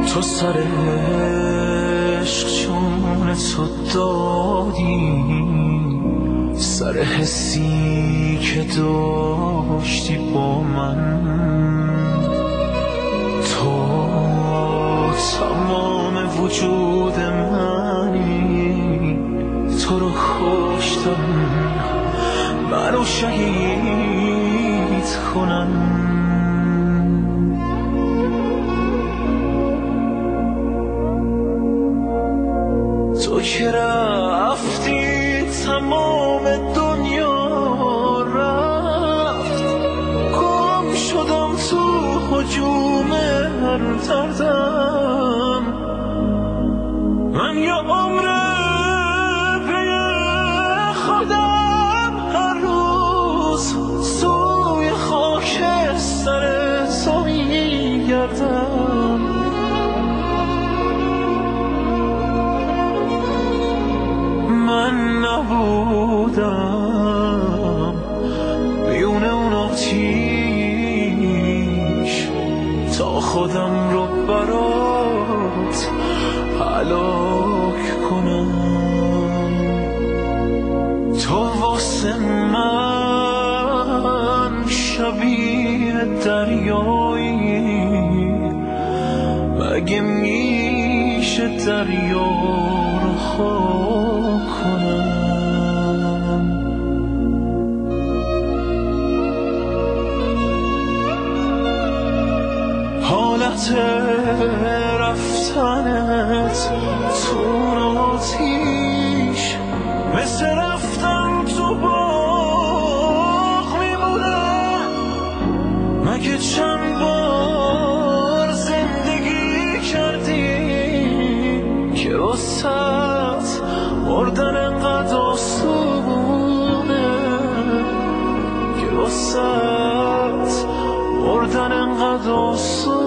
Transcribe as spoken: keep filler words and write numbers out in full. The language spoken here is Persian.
تو سر عشق چون تو دادی، سر حسی که داشتی با من. تو تمام وجود منی، تو رو کشتم منو شهید کنن. تو که رفتی تمام دنیا رفت، گم شدم تو هجوم هر دردم. من یه عمره پی خودم هر روز سوی خاک سر تو میگردم. من نبودم میون اون آتیش تا خودم رو برات هلاک کنم. تو واسه من شبیه دریایی، مگه میشه دریا رو خاک کنم؟ حالت رفتنت تو آتیش مثل رفتن تو باغ میمونه. مگه چند بار زندگی کردی که واسه مردن انقدر آسونه، که واسه مردن انقدر آسونه.